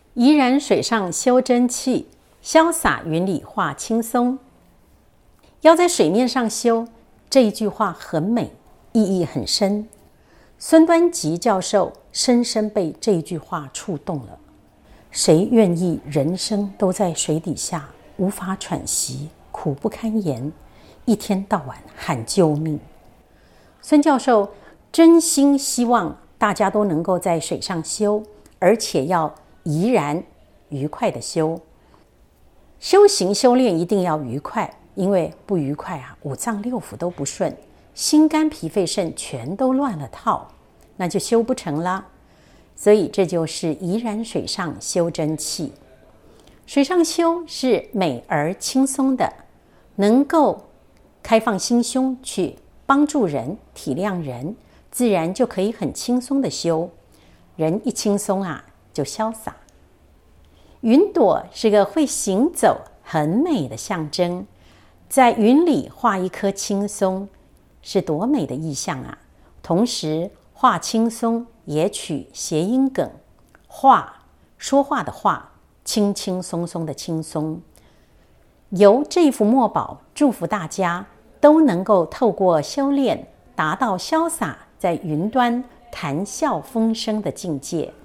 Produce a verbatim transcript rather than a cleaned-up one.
怡然水上修真气，潇洒云里画轻松。要在水面上修，这一句话很美，意义很深。孙端吉教授深深被这一句话触动了。谁愿意人生都在水底下无法喘息，苦不堪言，一天到晚喊救命？孙教授真心希望大家都能够在水上修，而且要怡然愉快的修。修行修炼一定要愉快，因为不愉快啊，五脏六腑都不顺，心肝脾肺肾全都乱了套，那就修不成啦。所以这就是怡然水上修真气。水上修是美而轻松的，能够开放心胸去帮助人、体谅人，自然就可以很轻松的修。人一轻松啊，就潇洒。云朵是个会行走、很美的象征，在云里画一颗青松，是多美的意象啊！同时，画轻松也取谐音梗，画说话的话，轻轻松松的轻松。由这幅墨宝祝福大家都能够透过修炼，达到潇洒在云端谈笑风生的境界。